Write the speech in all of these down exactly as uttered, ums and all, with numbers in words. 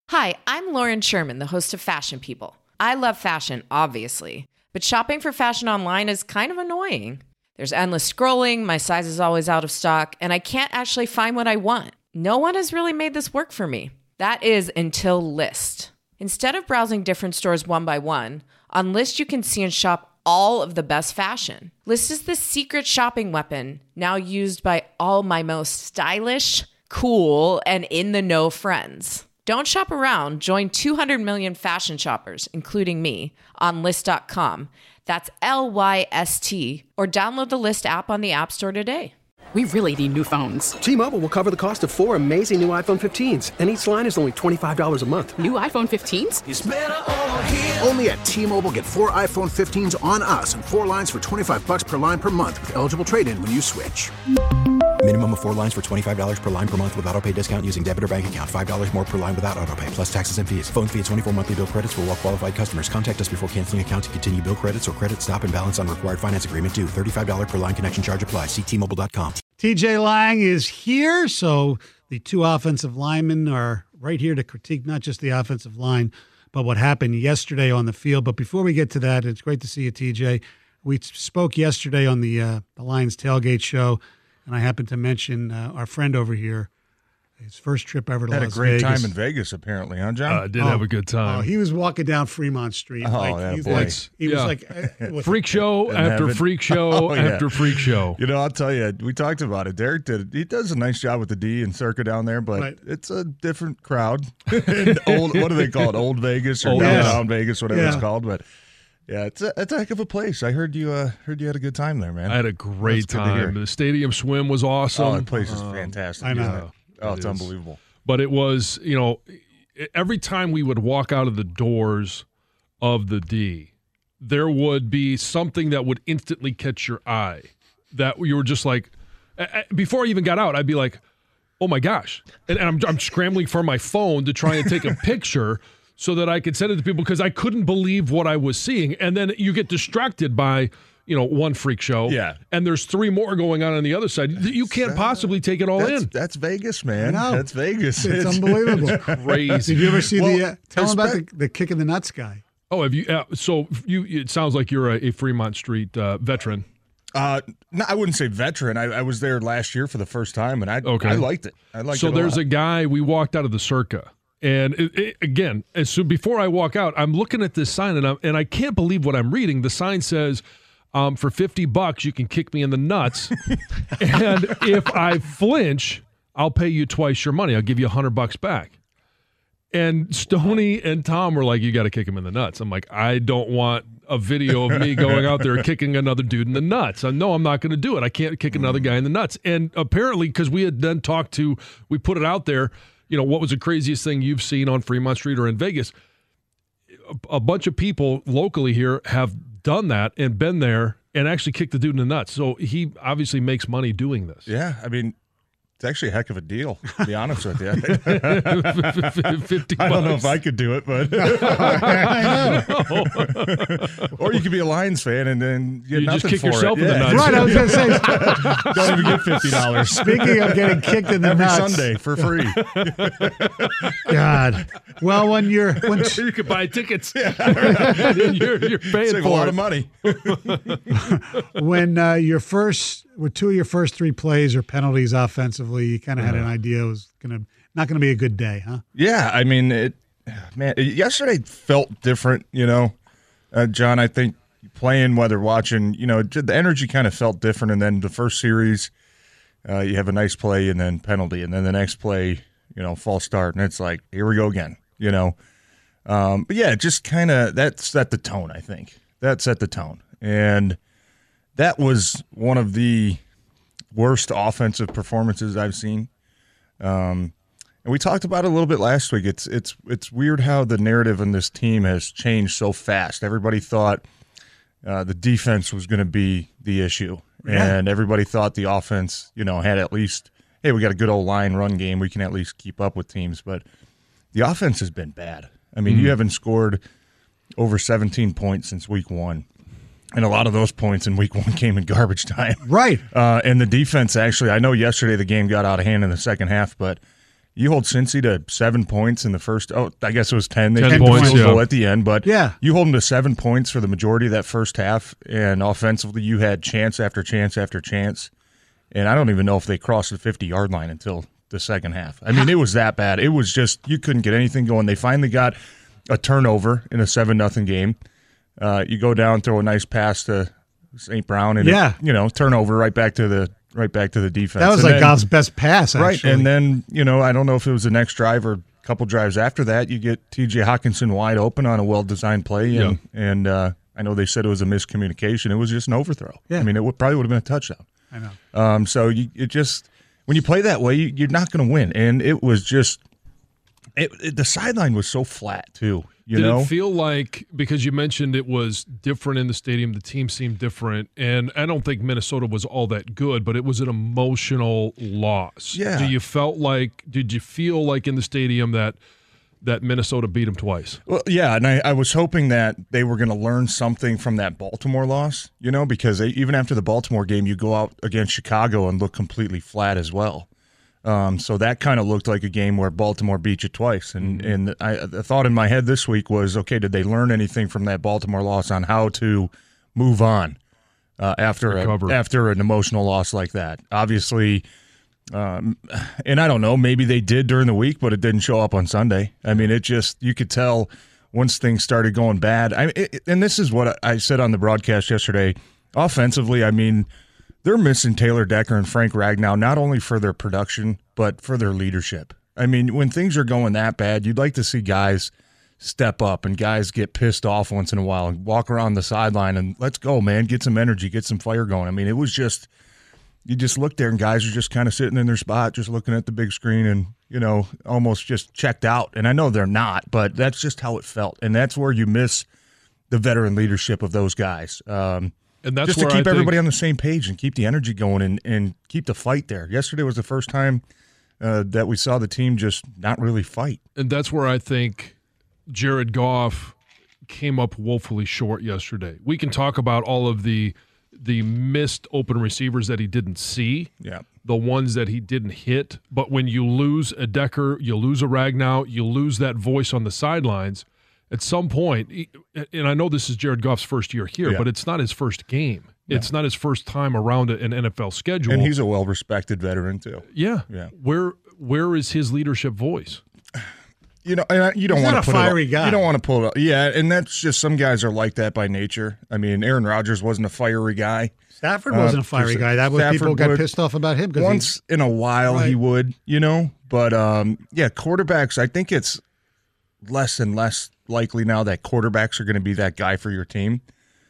Hi, I'm Lauren Sherman, the host of Fashion People. I love fashion, obviously, but shopping for fashion online is kind of annoying. There's endless scrolling, my size is always out of stock, and I can't actually find what I want. No one has really made this work for me. That is until Lyst. Instead of browsing different stores one by one, on Lyst you can see and shop all of the best fashion. Lyst is the secret shopping weapon, now used by all my most stylish, cool, and in-the-know friends. Don't shop around. Join two hundred million fashion shoppers, including me, on Lyst dot com. That's L Y S T. Or download the Lyst app on the App Store today. We really need new phones. T-Mobile will cover the cost of four amazing new iPhone fifteens, and each line is only twenty-five dollars a month. New iPhone fifteens? It's better over here. Only at T-Mobile, get four iPhone fifteens on us and four lines for twenty-five dollars per line per month with eligible trade-in when you switch. Minimum of four lines for twenty-five dollars per line per month with autopay discount using debit or bank account. five dollars more per line without autopay, plus taxes and fees. Phone fee at twenty-four monthly bill credits for well-qualified customers. Contact us before canceling account to continue bill credits or credit stop and balance on required finance agreement due. thirty-five dollars per line connection charge applies. See T Mobile dot com. T J Lang is here, so the two offensive linemen are right here to critique not just the offensive line, but what happened yesterday on the field. But before we get to that, it's great to see you, T J. We spoke yesterday on the, uh, the Lions Tailgate show, and I happened to mention uh, our friend over here, his first trip ever to Had Las a great Vegas. time in Vegas, apparently, huh, John? I uh, did Oh, have a good time. Oh, he was walking down Fremont Street. Oh, like, that he's boy. like, he Yeah. was like, uh, with- Freak show In after heaven. freak show Oh, yeah. after freak show. You know, I'll tell you, we talked about it. Derek did. He does a nice job with the D and Circa down there, but Right. it's a different crowd. old, what do they call it? Old Vegas or Old downtown Vegas, whatever Yeah. it's called. But yeah, it's a, it's a heck of a place. I heard you. Uh, heard you had a good time there, man. I had a great That's good to hear. time. The stadium swim was awesome. Oh, the place is Um, fantastic. I know. isn't it? Oh, It it's is. unbelievable. But it was, you know, every time we would walk out of the doors of the D, there would be something that would instantly catch your eye. That you were just like, before I even got out, I'd be like, oh my gosh. And, and I'm, I'm scrambling for my phone to try and take a picture so that I could send it to people because I couldn't believe what I was seeing. And then you get distracted by, you know, one freak show. Yeah. And there's three more going on on the other side. You can't possibly take it all That's, in. that's Vegas, man. I know. That's Vegas. it's unbelievable. Crazy. Did you ever see Well, the, uh, tell him about the, respect- the kick in the nuts guy? Oh, have you? Uh, so you? It sounds like you're a, a Fremont Street uh, veteran. Uh, no, I wouldn't say veteran. I, I was there last year for the first time, and I Okay. I liked it. I liked So it. there's a, a guy. We walked out of the Circa, and it, it, again, as soon before I walk out, I'm looking at this sign, and I and I can't believe what I'm reading. The sign says, um, "For fifty bucks, you can kick me in the nuts, and if I flinch, I'll pay you twice your money. I'll give you a hundred bucks back." And Stoney and Tom were like, you got to kick him in the nuts. I'm like, I don't want a video of me going out there kicking another dude in the nuts. I know I'm not going to do it. I can't kick another guy in the nuts. And apparently, because we had then talked to, we put it out there, you know, what was the craziest thing you've seen on Fremont Street or in Vegas? A, a bunch of people locally here have done that and been there and actually kicked the dude in the nuts. So he obviously makes money doing this. Yeah, I mean, it's actually a heck of a deal, to be honest with you. fifty I don't know bucks. if I could do it, but or you could be a Lions fan and then get You just nothing kick for yourself it. in the Yeah. nuts. Right, I was going to say, Don't even get fifty dollars speaking of getting kicked in the every nuts. Sunday for free. God. Well, when you're when You could buy tickets. And you're, you're paying Save for a lot it. of money. when uh, your first with two of your first three plays or penalties offensively, you kind of had an idea it was gonna not going to be a good day, huh? Yeah, I mean, it. Man, it, yesterday felt different. You know, uh, John. I think playing, whether watching, you know, the energy kind of felt different. And then the first series, uh, you have a nice play and then penalty, and then the next play, you know, false start, and it's like, here we go again. You know, um, but yeah, just kind of that set the tone. I think that set the tone, and that was one of the worst offensive performances I've seen. Um, and we talked about it a little bit last week. It's it's it's weird how the narrative in this team has changed so fast. Everybody thought uh, the defense was going to be the issue, Yeah. and everybody thought the offense, you know, had at least, hey, we got a good old line run game. We can at least keep up with teams. But the offense has been bad. I mean, Mm-hmm. you haven't scored over seventeen points since week one. And a lot of those points in week one came in garbage time. Right. Uh, and the defense, actually, I know yesterday the game got out of hand in the second half, but You hold Cincy to seven points in the first. Oh, I guess it was ten. They ten kicked the points, field goal yeah. at the end, but Yeah. you hold them to seven points for the majority of that first half, and offensively, you had chance after chance after chance, and I don't even know if they crossed the fifty-yard line until the second half. I mean, it was that bad. It was just you couldn't get anything going. They finally got a turnover in a seven nothing game. Uh, you go down, throw a nice pass to Saint Brown, and Yeah. it, you know, turnover right back to the right back to the defense. That was And like then- Goff's best pass, actually. Right, and then, you know, I don't know if it was the next drive or a couple drives after that, you get T J Hawkinson wide open on a well-designed play, and, and uh, I know they said it was a miscommunication. It was just an overthrow. Yeah. I mean, it would, probably would have been a touchdown. I know. Um, so you, it just – when you play that way, you, you're not going to win. And it was just it, – it, the sideline was so flat, too, you Did know? it feel like, because you mentioned it was different in the stadium, the team seemed different, and I don't think Minnesota was all that good, but it was an emotional loss. Yeah. Do you felt like, did you feel like in the stadium that that Minnesota beat them twice? Well, yeah, and I, I was hoping that they were going to learn something from that Baltimore loss, you know, because they, even after the Baltimore game, you go out against Chicago and look completely flat as well. Um, so that kind of looked like a game where Baltimore beat you twice. And, mm-hmm. and I, the thought in my head this week was, okay, did they learn anything from that Baltimore loss on how to move on uh, after a, after an emotional loss like that? Obviously, um, and I don't know, maybe they did during the week, but it didn't show up on Sunday. I mean, it just, you could tell once things started going bad. I it, And this is what I said on the broadcast yesterday. Offensively, I mean, they're missing Taylor Decker and Frank Ragnow, not only for their production, but for their leadership. I mean, when things are going that bad, you'd like to see guys step up and guys get pissed off once in a while and walk around the sideline and let's go, man, get some energy, get some fire going. I mean, it was just, you just look there and guys are just kind of sitting in their spot, just looking at the big screen and, you know, almost just checked out. And I know they're not, but that's just how it felt. And that's where you miss the veteran leadership of those guys. Um, And that's just to where keep I everybody think, on the same page and keep the energy going and, and keep the fight there. Yesterday was the first time uh, that we saw the team just not really fight. And that's where I think Jared Goff came up woefully short yesterday. We can talk about all of the the missed open receivers that he didn't see, yeah, the ones that he didn't hit. But when you lose a Decker, you lose a Ragnow, you lose that voice on the sidelines. At some point, and I know this is Jared Goff's first year here, yeah. but it's not his first game. Yeah. It's not his first time around an N F L schedule. And he's a well-respected veteran, too. Yeah. Yeah. Where Where is his leadership voice? You know, and you don't He's want not to a put fiery it, guy. You don't want to pull it up. Yeah, and that's just some guys are like that by nature. I mean, Aaron Rodgers wasn't a fiery guy. Stafford wasn't Uh, a fiery guy. That was Stafford people got would- pissed off about him. 'cause Once in a while Right. he would, you know. But, um, yeah, quarterbacks, I think it's less and less likely now that quarterbacks are going to be that guy for your team.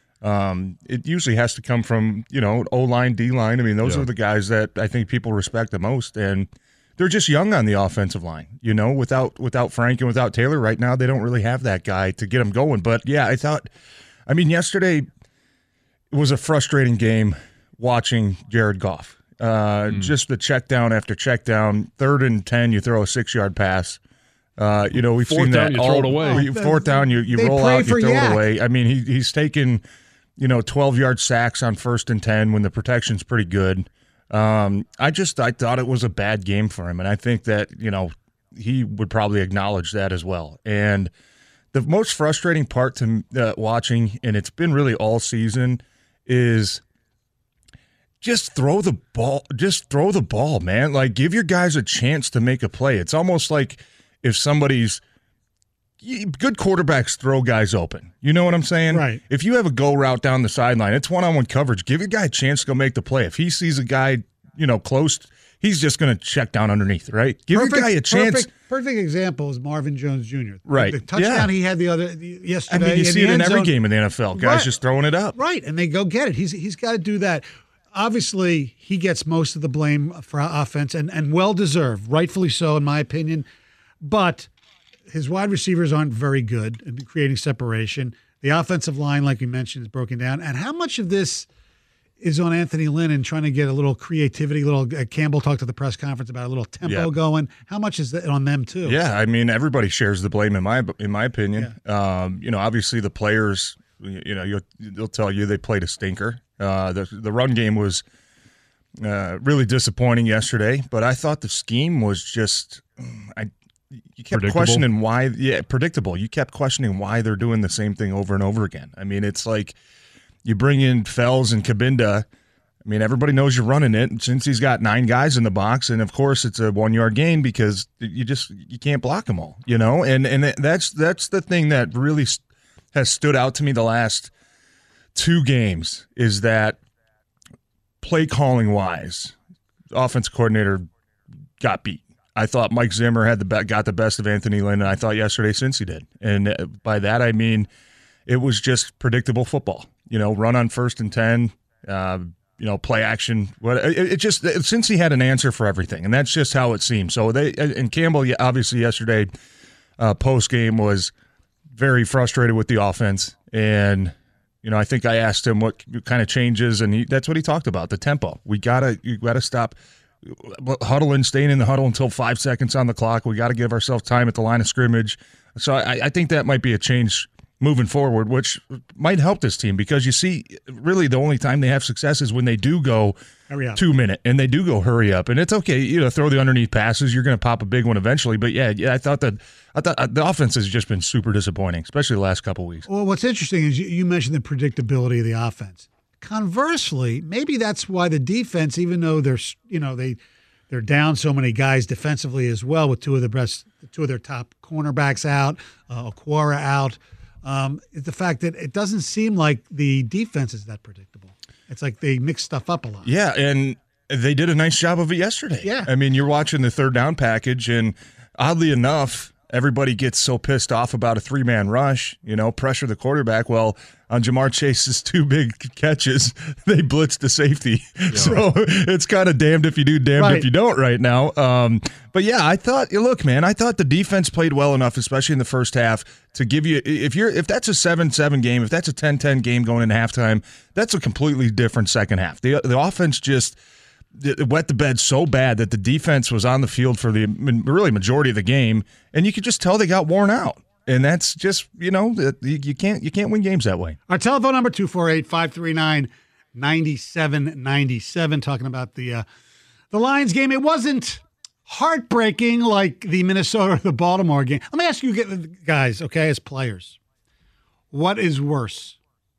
Um, it usually has to come from, you know, O-line, D-line. I mean, those Yeah. are the guys that I think people respect the most. And they're just young on the offensive line, you know, without without Frank and without Taylor right now, they don't really have that guy to get them going. But, yeah, I thought, I mean, yesterday was a frustrating game watching Jared Goff. Uh, Mm. Just the check down after check down, third and ten, you throw a six-yard pass. Uh, you know, we've Fourth seen down, that you throw all, it away. we- Fourth down, you, you They roll play out, you for throw yak. it away. I mean, he he's taken, you know, twelve-yard sacks on first and ten when the protection's pretty good. Um, I just I thought it was a bad game for him, and I think that, you know, he would probably acknowledge that as well. And the most frustrating part to uh, watching, and it's been really all season, is just throw the ball. Just throw the ball, man. Like, give your guys a chance to make a play. It's almost like if somebody's good quarterbacks throw guys open. You know what I'm saying? Right. If you have a go route down the sideline, it's one-on-one coverage. Give your guy a chance to go make the play. If he sees a guy, you know, close, he's just going to check down underneath, right? Give Perfect, your guy a chance. Perfect, perfect example is Marvin Jones Junior Right. The touchdown Yeah. he had the other yesterday. I mean, you in see the it in end every zone. game in the N F L. Guys Right. just throwing it up. Right, and they go get it. He's he's got to do that. Obviously, he gets most of the blame for offense, and, and well deserved, rightfully so, in my opinion. But his wide receivers aren't very good in creating separation. The offensive line, like you mentioned, is broken down. And how much of this is on Anthony Lynn and trying to get a little creativity? Little uh, Campbell talked at the press conference about a little tempo Yeah. going. How much is that on them too? Yeah, I mean, everybody shares the blame in my in my opinion. Um, you know, obviously the players, you know, you'll, they'll tell you they played a stinker. Uh, the the run game was uh, really disappointing yesterday, but I thought the scheme was just I you kept Predictable? questioning why. Yeah, predictable. You kept questioning why they're doing the same thing over and over again. I mean, it's like you bring in Fells and Kabinda. I mean, everybody knows you're running it since he's got nine guys in the box, and of course it's a one yard gain because you just you can't block them all, you know. And and that's that's the thing that really has stood out to me the last two games is that play calling wise, offense coordinator got beat. I thought Mike Zimmer had the be- got the best of Anthony Lynn, and I thought yesterday Cincy did. And by that I mean it was just predictable football. You know, run on first and ten. Uh, You know, play action. What it, it just since he had an answer for everything, and that's just how it seemed. So they and Campbell obviously yesterday uh, post game was very frustrated with the offense, and you know I think I asked him what kind of changes, and he, that's what he talked about: the tempo. We gotta you gotta stop huddling, staying in the huddle until five seconds on the clock. We got to give ourselves time at the line of scrimmage. So I, I think that might be a change moving forward, which might help this team because you see, really the only time they have success is when they do go two minute and they do go hurry up, and it's okay, you know, throw the underneath passes. You're going to pop a big one eventually, but yeah, yeah, I thought that I thought uh, the offense has just been super disappointing, especially the last couple of weeks. Well, what's interesting is you, you mentioned the predictability of the offense. Conversely, maybe that's why the defense, even though they're you know they they're down so many guys defensively as well, with two of the best, two of their top cornerbacks out, uh, Okwara out. Um, the fact that it doesn't seem like the defense is that predictable. It's like they mix stuff up a lot. Yeah, and they did a nice job of it yesterday. Yeah. I mean, you're watching the third down package, and oddly enough, everybody gets so pissed off about a three-man rush, you know, pressure the quarterback. Well, on Jamar Chase's two big catches, they blitzed the safety. Yeah. So it's kind of damned if you do, damned right. if you don't right now. Um, but, yeah, I thought, look, man, I thought the defense played well enough, especially in the first half, to give you – if you're if that's a seven seven game, if that's a ten ten game going into halftime, that's a completely different second half. The, the offense just – it wet the bed so bad that the defense was on the field for the really majority of the game, and you could just tell they got worn out. And that's just, you know, you can't you can't win games that way. Our telephone number, two four eight, five three nine, nine seven nine seven, talking about the uh, the Lions game. It wasn't heartbreaking like the Minnesota or the Baltimore game. Let me ask you guys, okay, as players, what is worse?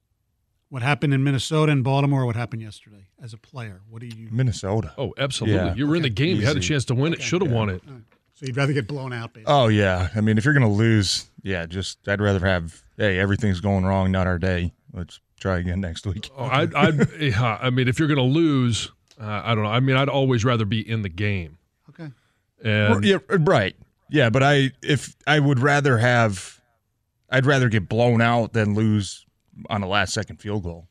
What happened in Minnesota and Baltimore, or what happened yesterday as a player? What do you Minnesota. Oh, absolutely. Yeah. You were okay. in the game. Easy. You had a chance to win it. Should have yeah. won it. Right. So you'd rather get blown out, basically. Oh, yeah. I mean, if you're going to lose, yeah, just I'd rather have, hey, everything's going wrong, not our day. Let's try again next week. Oh, I'd, I'd, yeah, I mean, if you're going to lose, uh, I don't know. I mean, I'd always rather be in the game. Okay. And yeah, right. Yeah, but I if I would rather have, I'd rather get blown out than lose on a last-second field goal.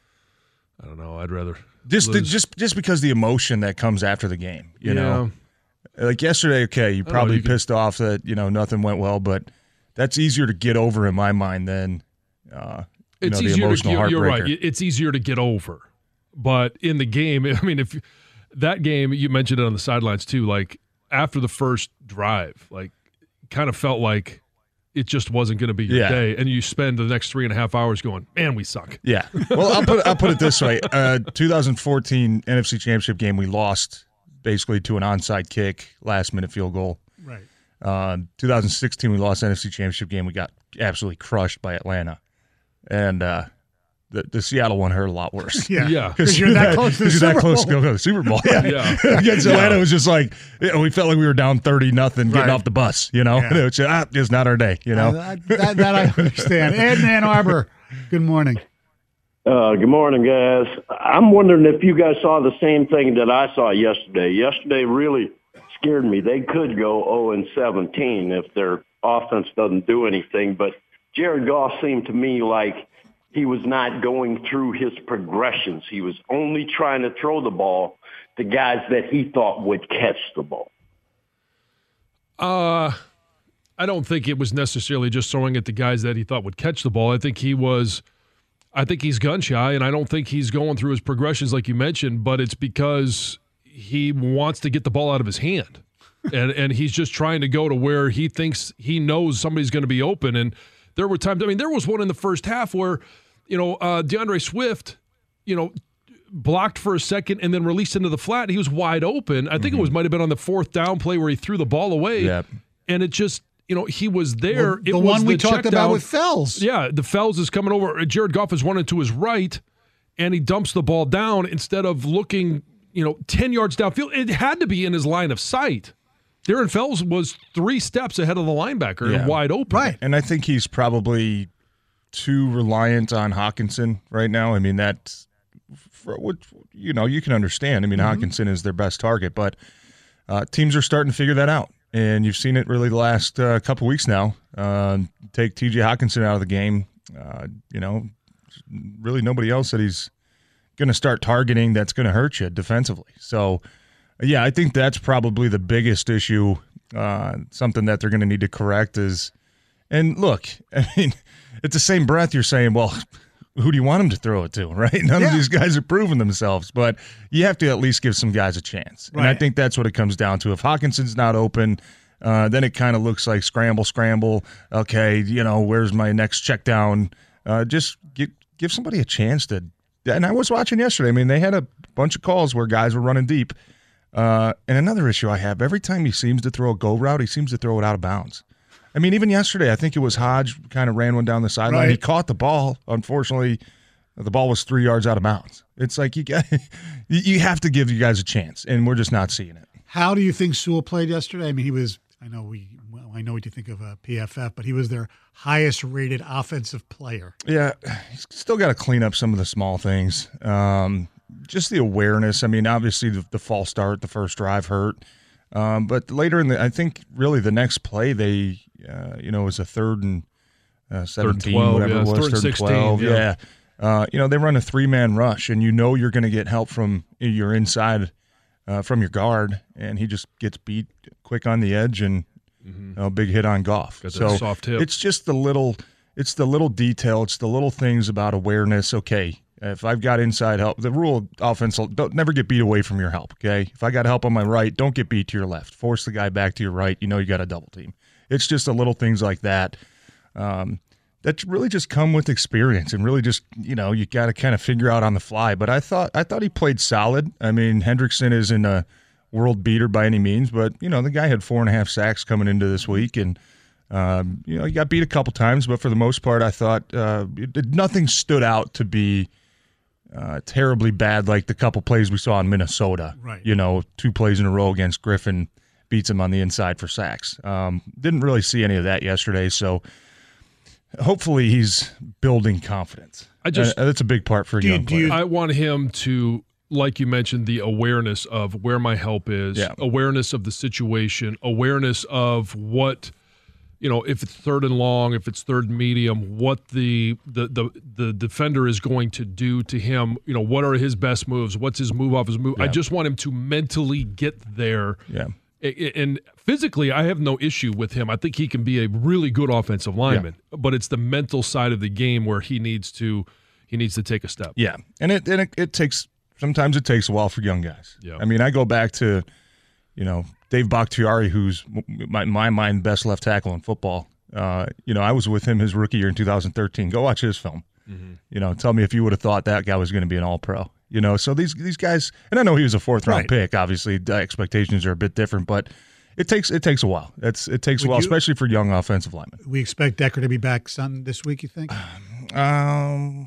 I don't know. I'd rather just the, lose. just just because the emotion that comes after the game, you yeah. know. Like yesterday, okay, you probably know, you pissed could, off that you know nothing went well, but that's easier to get over in my mind than uh, you it's know, the easier emotional to, heartbreaker. You're right. It's easier to get over, but in the game, I mean, if that game you mentioned it on the sidelines too, like after the first drive, like kind of felt like it just wasn't going to be your yeah. day, and you spend the next three and a half hours going, man, we suck. Yeah. Well, I'll put I'll put it this way: uh, twenty fourteen N F C Championship game, we lost basically to an onside kick, last minute field goal. Right. Uh, twenty sixteen, we lost N F C Championship game. We got absolutely crushed by Atlanta, and uh, the the Seattle one hurt a lot worse. Yeah, yeah, because you're that close to the you're Super that close Bowl. to go to the Super Bowl. Yeah, yeah. Against Atlanta, it was just like you know, we felt like we were down thirty nothing, getting Right. off the bus. You know, Yeah. it was just, ah, it's not our day. You know, Uh, that, that I understand. Ed in Ann Arbor, good morning. Uh, good morning, guys. I'm wondering if you guys saw the same thing that I saw yesterday. Yesterday really scared me. They could go oh and seventeen if their offense doesn't do anything, but Jared Goff seemed to me like he was not going through his progressions. He was only trying to throw the ball to guys that he thought would catch the ball. Uh, I don't think it was necessarily just throwing it to guys that he thought would catch the ball. I think he was – I think he's gun shy, and I don't think he's going through his progressions like you mentioned, but it's because he wants to get the ball out of his hand. and and he's just trying to go to where he thinks he knows somebody's going to be open. And there were times – I mean, there was one in the first half where, you know, uh, DeAndre Swift, you know, blocked for a second and then released into the flat. He was wide open. I think mm-hmm. it was might have been on the fourth down play where he threw the ball away. Yep. And it just, you know, he was there. Well, it the was one we the talked about down. with Fells. Yeah, the Fells is coming over. Jared Goff is running to his right, and he dumps the ball down instead of looking, you know, ten yards downfield. It had to be in his line of sight. Darren Fells was three steps ahead of the linebacker yeah. and wide open. Right. And I think he's probably too reliant on Hawkinson right now. I mean, that's, for what, you know, you can understand. I mean, mm-hmm. Hawkinson is their best target, but uh, teams are starting to figure that out. And you've seen it really the last uh, couple weeks now. Uh, take T J Hawkinson out of the game. Uh, you know, really nobody else that he's going to start targeting that's going to hurt you defensively. So, yeah, I think that's probably the biggest issue, uh, something that they're going to need to correct is – and look, I mean, it's the same breath you're saying, well, who do you want him to throw it to, right? None yeah. of these guys are proving themselves, but you have to at least give some guys a chance. Right. And I think that's what it comes down to. If Hawkinson's not open, uh, then it kind of looks like scramble, scramble. Okay, you know, where's my next check down? Uh, just give, give somebody a chance to – and I was watching yesterday. I mean, they had a bunch of calls where guys were running deep. Uh, and another issue I have, every time he seems to throw a go route, he seems to throw it out of bounds. I mean, even yesterday, I think it was Hodge kind of ran one down the sideline. Right. He caught the ball. Unfortunately, the ball was three yards out of bounds. It's like you got, you have to give you guys a chance, and we're just not seeing it. How do you think Sewell played yesterday? I mean, he was. I know we. Well, I know what you think of uh, P F F, but he was their highest-rated offensive player. Yeah, he's still got to clean up some of the small things. Um, just the awareness. I mean, obviously the, the false start, the first drive hurt. Um, but later in the, I think really the next play, they, uh, you know, it was a third and uh, seventeen, third and twelve, whatever yeah, it was, third and third and sixteen, twelve. yeah. yeah. Uh, you know, they run a three-man rush, and you know you're going to get help from your inside, uh, from your guard, and he just gets beat quick on the edge and mm-hmm. you know, big hit on Goff. Got that so soft hip. It's just the little, it's the little detail, it's the little things about awareness. Okay. If I've got inside help, the rule offense, don't never get beat away from your help, okay? If I got help on my right, don't get beat to your left. Force the guy back to your right. You know you got a double team. It's just the little things like that um, that really just come with experience and really just, you know, you got to kind of figure out on the fly. But I thought I thought he played solid. I mean, Hendrickson isn't a world beater by any means, but, you know, the guy had four and a half sacks coming into this week, and um, you know, he got beat a couple times, but for the most part, I thought uh, it, nothing stood out to be Uh, terribly bad, like the couple plays we saw in Minnesota. Right. You know, two plays in a row against Griffin, beats him on the inside for sacks. Um, didn't really see any of that yesterday, so hopefully he's building confidence. I just uh, that's a big part for a do you, young do player. you, I want him to, like you mentioned, the awareness of where my help is, Yeah. awareness of the situation, awareness of what, you know, if it's third and long, if it's third and medium, what the, the the the defender is going to do to him. You know, what are his best moves? What's his move off his move? Yeah. I just want him to mentally get there. Yeah. And physically, I have no issue with him. I think he can be a really good offensive lineman, yeah. but it's the mental side of the game where he needs to he needs to take a step. Yeah, and it and it, it takes sometimes it takes a while for young guys. Yeah. I mean, I go back to, you know, Dave Bakhtiari, who's my my mind best left tackle in football. Uh, you know, I was with him his rookie year in two thousand thirteen. Go watch his film. Mm-hmm. You know, tell me if you would have thought that guy was going to be an All-Pro. You know, so these these guys, and I know he was a fourth round Right. pick. Obviously, the expectations are a bit different, but it takes it takes a while. It's it takes Would a while, you- especially for young offensive linemen. we expect Decker to be back Sunday this week, you think? Um,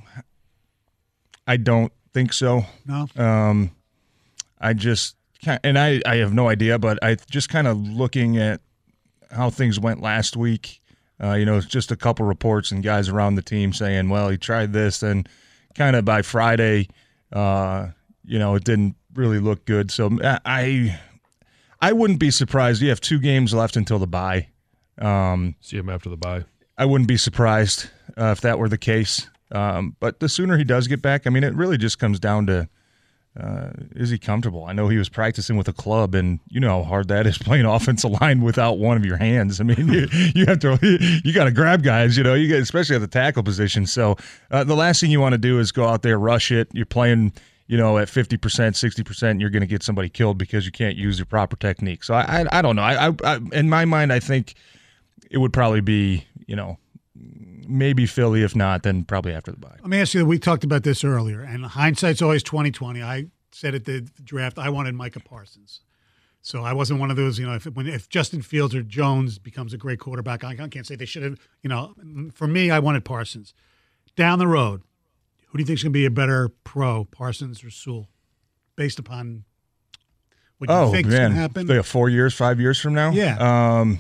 I don't think so. No? Um, I just and I, I have no idea, but I just kind of looking at how things went last week. Uh, you know, it's just a couple reports and guys around the team saying, well, he tried this, and kind of by Friday, uh, you know, it didn't really look good. So I I wouldn't be surprised. You have two games left until the bye. Um, See him after the bye. I wouldn't be surprised uh, if that were the case. Um, but the sooner he does get back, I mean, it really just comes down to, uh, is he comfortable? I know he was practicing with a club, and you know how hard that is playing offensive line without one of your hands. I mean, you, you have to, you got to grab guys, you know, you get, especially at the tackle position. So uh, the last thing you want to do is go out there, rush it. You're playing, you know, at fifty percent, sixty percent, you're going to get somebody killed because you can't use your proper technique. So I, I, I don't know. I, I, I, in my mind, I think it would probably be, you know, maybe Philly. If not, then probably after the bye. Let me ask you, we talked about this earlier, and hindsight's always twenty twenty. I said at the draft I wanted Micah Parsons. So I wasn't one of those, you know, if when if Justin Fields or Jones becomes a great quarterback, I can't say they should have, you know, for me, I wanted Parsons. Down the road, who do you think is going to be a better pro, Parsons or Sewell, based upon what you oh, think is man. going to happen? Like four years, five years from now? Yeah. Um,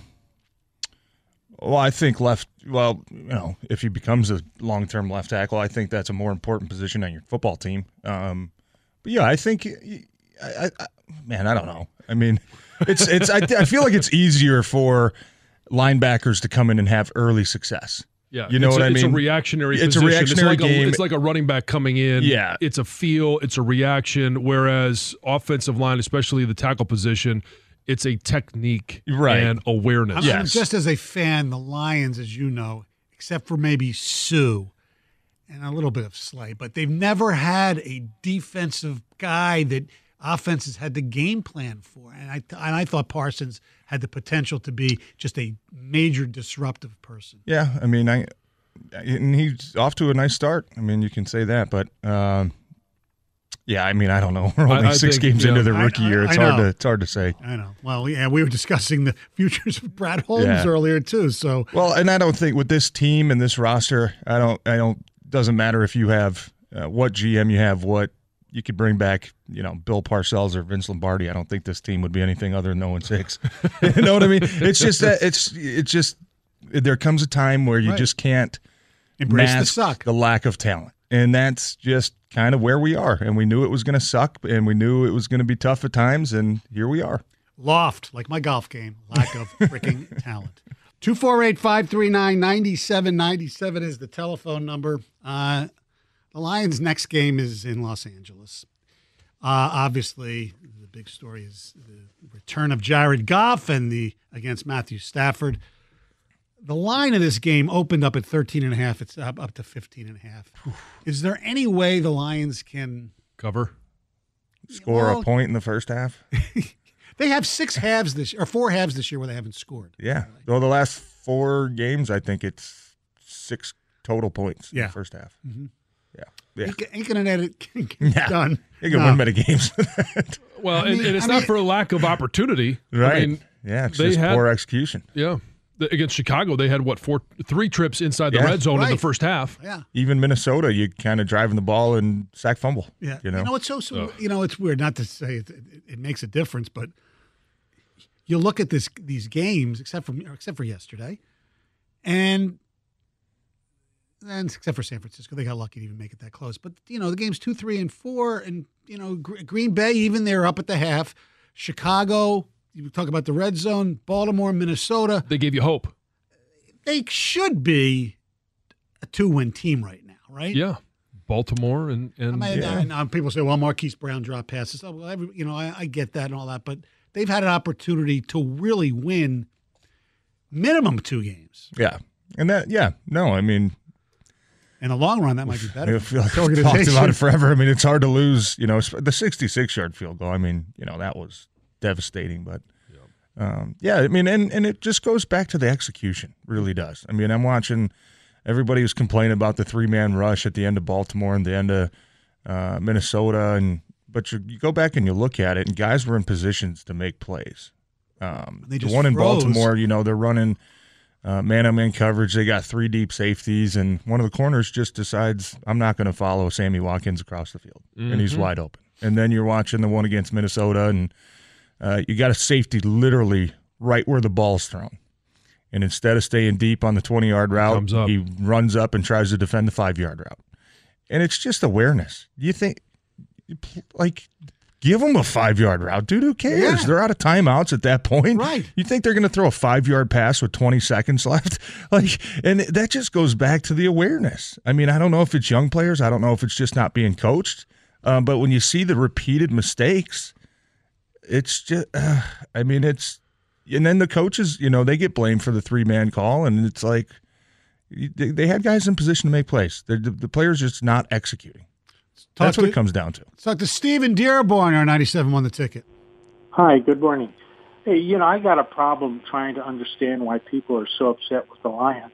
well, I think left, well, you know, if he becomes a long-term left tackle, I think that's a more important position on your football team. Um, but, yeah, I think, I, I, man, I don't know. I mean, it's it's. I, I feel like it's easier for linebackers to come in and have early success. Yeah, you know it's what a, I mean. It's a reactionary. It's position. a reactionary it's like game. A, it's like a running back coming in. Yeah, it's a feel. It's a reaction. Whereas offensive line, especially the tackle position, it's a technique right. and awareness. I'm, yes. Just as a fan, the Lions, as you know, except for maybe Sue and a little bit of Slay, but they've never had a defensive guy that offenses had the game plan for. And I and I thought Parsons had the potential to be just a major disruptive person. Yeah, I mean, I and he's off to a nice start. I mean, you can say that, but um, yeah, I mean, I don't know. We're only I, I six think, games yeah. into the rookie I, I, year. It's I hard know. to it's hard to say. I know. Well, yeah, we were discussing the futures of Brad Holmes Yeah. earlier too. So well, and I don't think with this team and this roster, I don't, I don't. Doesn't matter if you have uh, what G M you have, what you could bring back, you know, Bill Parcells or Vince Lombardi. I don't think this team would be anything other than oh and six. You know what I mean? It's just that it's it's just there comes a time where you Right. just can't embrace the mask suck. the lack of talent, and that's just kind of where we are. And we knew it was going to suck, and we knew it was going to be tough at times, and here we are. Loft, like my golf game, lack of freaking talent. two four eight, five three nine, nine seven nine seven is the telephone number. Uh, the Lions' next game is in Los Angeles. Uh, obviously, the big story is the return of Jared Goff and the against Matthew Stafford. The line of this game opened up at thirteen and a half. It's up, up to fifteen and a half. Is there any way the Lions can Cover. Score Well- a point in the first half. They have six halves this or four halves this year where they haven't scored. Yeah. Well, the last four games, I think it's six total points in Yeah. the first half. Mhm. Yeah. Yeah. Ain't, ain't gonna get it Yeah. done. You can No. win many games. Well, I and, mean- and it's I not mean- for a lack of opportunity. right. I mean, yeah. It's they just had- poor execution. yeah. The- Against Chicago, they had what four, three trips inside the Yeah. red zone in the Right. first half. Yeah. Even Minnesota, you kind of driving the ball and sack fumble. Yeah. You know? it's so, so you know, it's weird not to say it, it, it makes a difference, but you look at this these games, except for except for yesterday, and and except for San Francisco, they got lucky to even make it that close. But you know, the games two, three, and four, and you know, Gr- Green Bay, even they're up at the half. Chicago, you talk about the red zone. Baltimore, Minnesota, They gave you hope. they should be a two-win team right now, right? Yeah. Baltimore and, and I mean, Yeah. I know people say, well, Marquise Brown drop passes. Oh, well, every, you know, I, I get that and all that, but they've had an opportunity to really win minimum two games. Yeah. And that, yeah. No, I mean, In the long run, that might be better. I feel like for the we've talked organization. about it forever. I mean, it's hard to lose. You know, the sixty-six yard field goal. I mean, you know, that was devastating. But um, yeah, I mean, and and it just goes back to the execution. Really does. I mean, I'm watching. Everybody was complaining about the three man rush at the end of Baltimore and the end of uh, Minnesota, and but you, you go back and you look at it, and guys were in positions to make plays. Um, They the just one in froze. Baltimore, you know, they're running. Uh, man-on-man coverage. They got three deep safeties, and one of the corners just decides, I'm not going to follow Sammy Watkins across the field, and he's wide open. And then you're watching the one against Minnesota, and uh, you got a safety literally right where the ball's thrown. And instead of staying deep on the twenty-yard route, Comes up. he runs up and tries to defend the five-yard route. And it's just awareness. You think, like, give them a five-yard route. Dude, who cares? Yeah. They're out of timeouts at that point. Right. You think they're going to throw a five-yard pass with twenty seconds left? Like, and that just goes back to the awareness. I mean, I don't know if it's young players. I don't know if it's just not being coached. Um, but when you see the repeated mistakes, it's just, uh, I mean, it's, and then the coaches, you know, they get blamed for the three-man call, and it's like, they, they had guys in position to make plays. The, the, the players just not executing. Talk That's what to- it comes down to. Let's talk to Stephen Dearborn, our ninety-seven won the ticket. Hi, good morning. Hey, you know, I got a problem trying to understand why people are so upset with the Lions.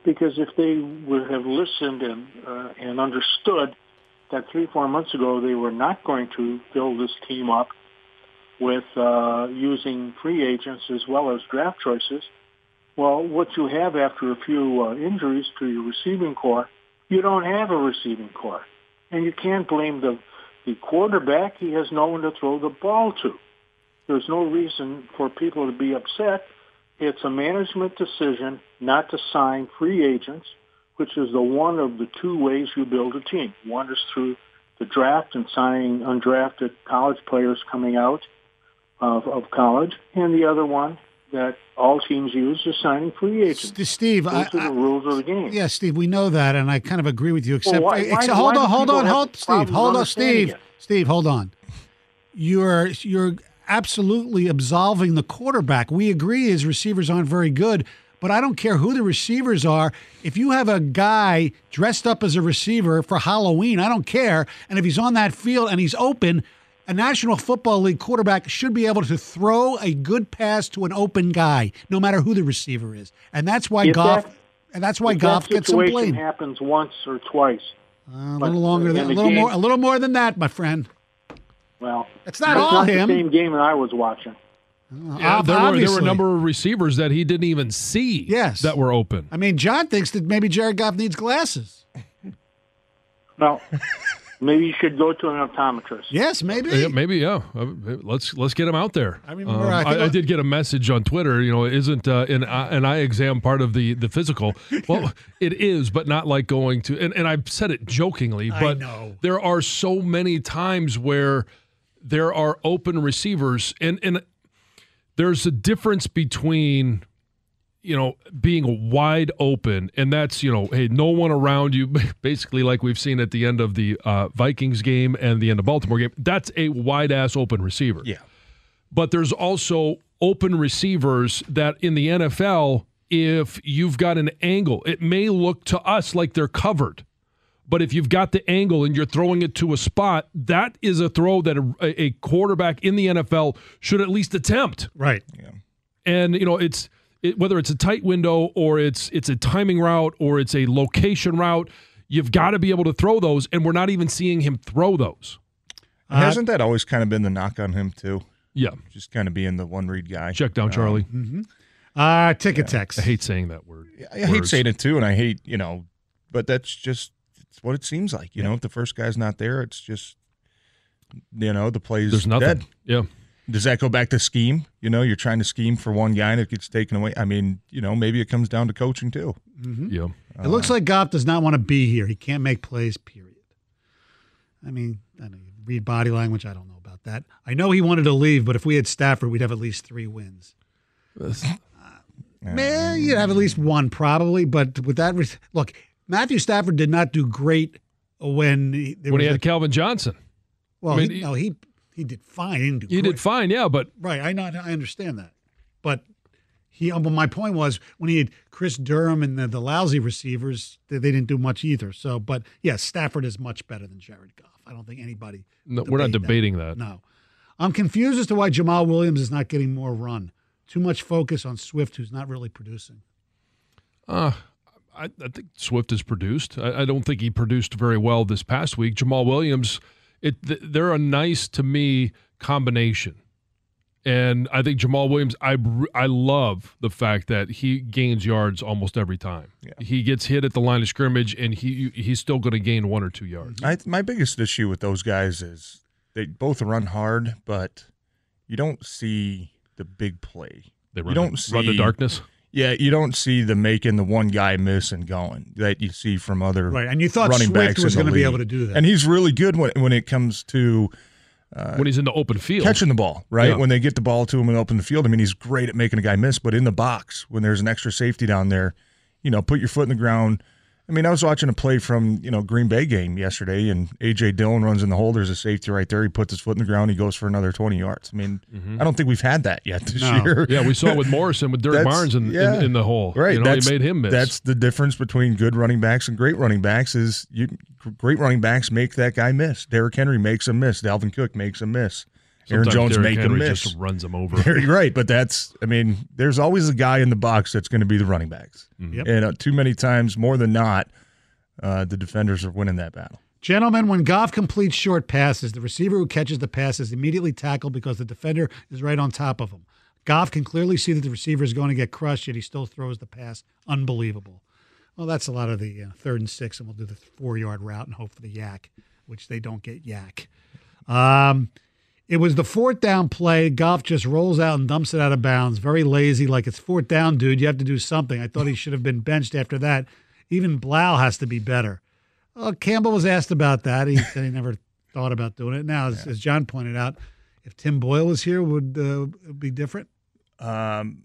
because if they would have listened and uh, and understood that three, four months ago they were not going to build this team up with uh, using free agents as well as draft choices, well, what you have after a few uh, injuries to your receiving core, you don't have a receiving core. And you can't blame the, the quarterback. He has no one to throw the ball to. There's no reason for people to be upset. It's a management decision not to sign free agents, which is the one of the two ways you build a team. One is through the draft and signing undrafted college players coming out of, of college, and the other one that all teams use is signing free agents. S- Steve, Those I, are the I, rules of the game. Yeah, Steve, we know that, and I kind of agree with you. Except, Well, why- except why- hold why on, do hold people on, have hold, Steve, problems hold on, understanding Steve, it? Steve, hold on. You're you're absolutely absolving the quarterback. We agree his receivers aren't very good, but I don't care who the receivers are. If you have a guy dressed up as a receiver for Halloween, I don't care. And if he's on that field and he's open, a National Football League quarterback should be able to throw a good pass to an open guy, no matter who the receiver is. And that's why If Goff that- and that's why if Goff that gets some situation blame. happens once or twice. Uh, a But, little longer uh, than in a the little game- more a little more than that, my friend. Well, It's not it's all not him. the same game that I was watching. Yeah, Ob- there, were, there were obviously. a number of receivers that he didn't even see Yes. that were open. I mean, John thinks that maybe Jared Goff needs glasses. Well, maybe you should go to an optometrist. Yes, maybe. Yeah, maybe, yeah. Uh, Let's let's get him out there. I remember, Um, I think I, I I- did get a message on Twitter. You know, isn't uh, an eye- an eye exam part of the the physical? Well, it is, but not like going to. And, and I've said it jokingly, I but know. there are so many times where there are open receivers, and and there's a difference between, you know, being wide open, and that's, you know, hey, no one around you, basically like we've seen at the end of the uh, Vikings game and the end of Baltimore game. That's a wide-ass open receiver. Yeah. But there's also open receivers that in the N F L, if you've got an angle, it may look to us like they're covered. But if you've got the angle and you're throwing it to a spot, that is a throw that a, a quarterback in the N F L should at least attempt. Right. And, you know, it's it, whether it's a tight window or it's it's a timing route or it's a location route, you've got to be able to throw those, and we're not even seeing him throw those. And hasn't that always kind of been the knock on him, too? Yeah. Just kind of being the one-read guy. Check down, Charlie. Mm-hmm. Uh, ticket text. I hate saying that word. I hate Words. saying it, too, and I hate, you know, but that's just it's what it seems like. You know, if the first guy's not there, it's just, you know, the play's There's nothing. dead. Yeah. Does that go back to scheme? You know, you're trying to scheme for one guy and it gets taken away. I mean, you know, maybe it comes down to coaching too. Mm-hmm. Yeah. It looks like Goff does not want to be here. He can't make plays, period. I mean, I don't know, read body language. I don't know about that. I know he wanted to leave, but if we had Stafford, we'd have at least three wins. Uh, man, you'd have at least one probably, but with that, re- look, Matthew Stafford did not do great when he, there When he was had a- Calvin Johnson. Well, I mean, he, he- no, he he did fine. He didn't do He great. did fine, yeah, but Right, I know, I understand that, but he. But my point was when he had Chris Durham and the, the lousy receivers, they, they didn't do much either. So, but yes, Stafford is much better than Jared Goff. I don't think anybody. no, we're not debate debating that. No, I'm confused as to why Jamal Williams is not getting more run. Too much focus on Swift, who's not really producing. Uh, I, I think Swift is produced. I, I don't think he produced very well this past week. Jamal Williams, it they're a nice, to me, combination. And I think Jamal Williams, I, I love the fact that he gains yards almost every time. Yeah. He gets hit at the line of scrimmage, and he he's still going to gain one or two yards. I, my biggest issue with those guys is they both run hard, but you don't see the big play. They you run, don't the, see run the darkness. Yeah, you don't see the making the one guy miss and going that you see from other Right, and you thought running Swift backs was in the going to be league. able to do that. And he's really good when when it comes to uh, when he's in the open field. catching the ball, right? Yeah. When they get the ball to him and open the field, I mean, he's great at making a guy miss, but in the box, when there's an extra safety down there, you know, put your foot in the ground. I mean, I was watching a play from, you know, Green Bay game yesterday, and A J. Dillon runs in the hole. There's a safety right there. He puts his foot in the ground. He goes for another twenty yards. I mean, Mm-hmm. I don't think we've had that yet this No. year. Yeah, we saw it with Morrison, with Derek That's- Barnes in, yeah. in, in the hole. Right. You know, that's, he made him miss. That's the difference between good running backs and great running backs is you great running backs make that guy miss. Derrick Henry makes him miss. Dalvin Cook makes him miss. Aaron Sometimes Jones Derrick make Henry a miss. just runs them over. You're right, but that's, I mean, there's always a guy in the box that's going to be the running backs. Mm-hmm. Yep. And uh, too many times, more than not, uh, the defenders are winning that battle. Gentlemen, when Goff completes short passes, the receiver who catches the pass is immediately tackled because the defender is right on top of him. Goff can clearly see that the receiver is going to get crushed, yet he still throws the pass. Unbelievable. Well, that's a lot of the uh, third and six, and we'll do the four-yard route and hope for the yak, which they don't get yak. Um, it was the fourth down play. Goff just rolls out and dumps it out of bounds. Very lazy, like it's fourth down, dude. You have to do something. I thought he should have been benched after that. Even Blau has to be better. Well, Campbell was asked about that. He said he never thought about doing it. Now, as, as John pointed out, if Tim Boyle was here, would uh, it be different? Um,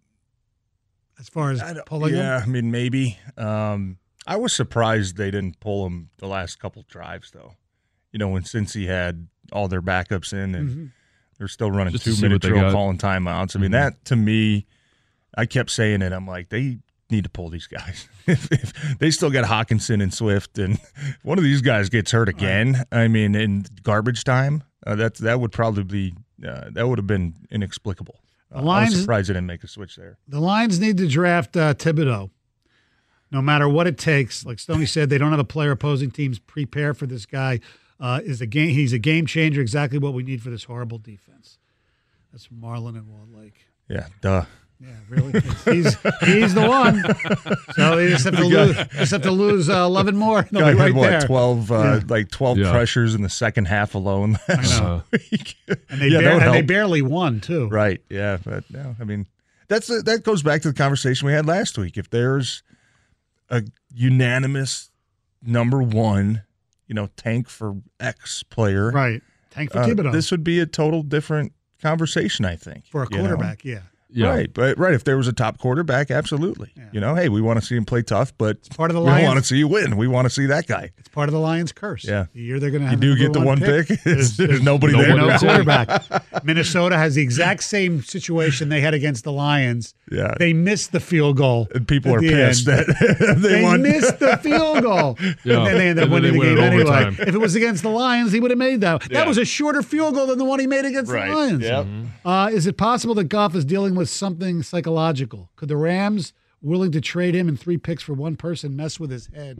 as far as pulling yeah, him? I mean, maybe. Um, I was surprised they didn't pull him the last couple drives, though. You know, when Cincy had all their backups in and Mhm. they're still running Just to see two-minute what they drill got. calling timeouts. I mean, Mhm. that, to me, I kept saying it. I'm like, they need to pull these guys. if, if they still got Hawkinson and Swift, and if one of these guys gets hurt again, I mean, in garbage time, uh, that, that would probably be uh, – that would have been inexplicable. Uh, I Lions- was surprised they didn't make a switch there. The Lions need to draft uh, Thibodeau, no matter what it takes. Like Stoney said, they don't have a player opposing teams prepare for this guy. Uh, is a game. He's a game changer. Exactly what we need for this horrible defense. That's from Marlin and Wall Lake. Yeah, duh. Yeah, really. He's he's the one. So they just have to lose. Just have to lose uh, eleven more. They'll Guy be right had what, there. twelve, uh, Yeah. like twelve Yeah. pressures in the second half alone. I know. Week. And they, Yeah, that bar- would and they help. barely won too. Right. Yeah. But no, I mean, that's that goes back to the conversation we had last week. If there's a unanimous number one, you know, tank for X player, Right. Tank for uh, Thibodeau. this would be a total different conversation, I think. For a you know? quarterback, yeah. Yeah. Right, but right. If there was a top quarterback, absolutely. You know, hey, we want to see him play tough, but part of the we don't Lions- want to see you win. We want to see that guy. It's part of the Lions' curse. Yeah. The year they're going to You have do the get number the one pick. There's- there's nobody no there. No to- quarterback. Minnesota has the exact same situation they had against the Lions. Yeah. They missed the field goal. And people at are the pissed end. that they, They won. missed the field goal. Yeah. And then they ended up And then winning they the win game it anyway. overtime. If it was against the Lions, he would have made that. That Yeah. was a shorter field goal than the one he made against Right. the Lions. Yep. Uh, is it possible that Goff is dealing with something psychological? Could the Rams, willing to trade him and three picks for one person, mess with his head?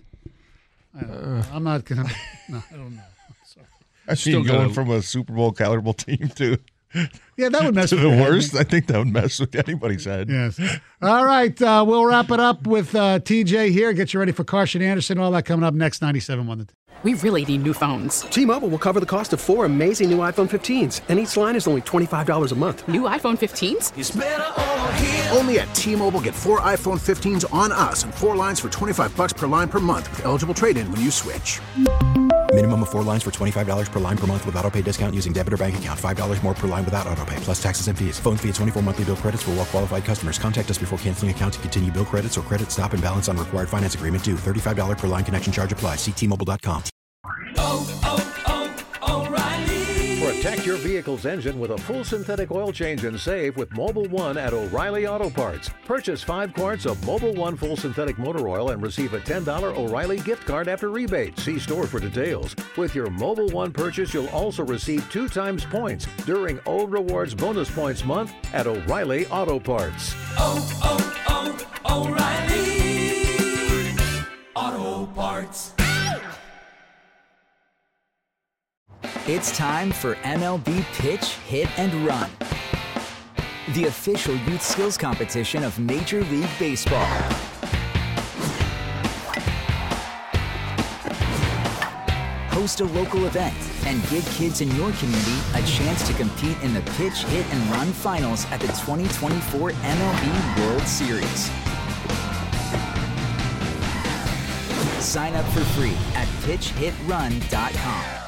I don't know. I'm not going to. No, I don't know. Sorry. I see Still going gotta- from a Super Bowl caliber team to Yeah, that would mess to with the your head. worst. I think that would mess with anybody's head. Yes. All right. Uh, we'll wrap it up with uh, T J here. Get you ready for Carson Anderson. All that coming up next. ninety-seven one. We really need new phones. T-Mobile will cover the cost of four amazing new iPhone fifteens, and each line is only twenty-five dollars a month. New iPhone fifteens? Only at T-Mobile, get four iPhone fifteens on us and four lines for twenty-five bucks per line per month with eligible trade-in when you switch. Minimum of four lines for twenty-five dollars per line per month with autopay discount using debit or bank account. five dollars more per line without autopay, plus taxes and fees. Phone fee at twenty-four monthly bill credits for well-qualified customers. Contact us before canceling account to continue bill credits or credit stop and balance on required finance agreement due. thirty-five dollars per line connection charge applies. See T Mobile dot com. Protect your vehicle's engine with a full synthetic oil change and save with Mobile One at O'Reilly Auto Parts. Purchase five quarts of Mobile One full synthetic motor oil and receive a ten dollars O'Reilly gift card after rebate. See store for details. With your Mobile One purchase, you'll also receive two times points during O Rewards Bonus Points Month at O'Reilly Auto Parts. Oh, oh, oh, O'Reilly Auto Parts. It's time for M L B Pitch, Hit, and Run, the official youth skills competition of Major League Baseball. Host a local event and give kids in your community a chance to compete in the Pitch, Hit, and Run finals at the twenty twenty-four M L B World Series. Sign up for free at pitch hit run dot com.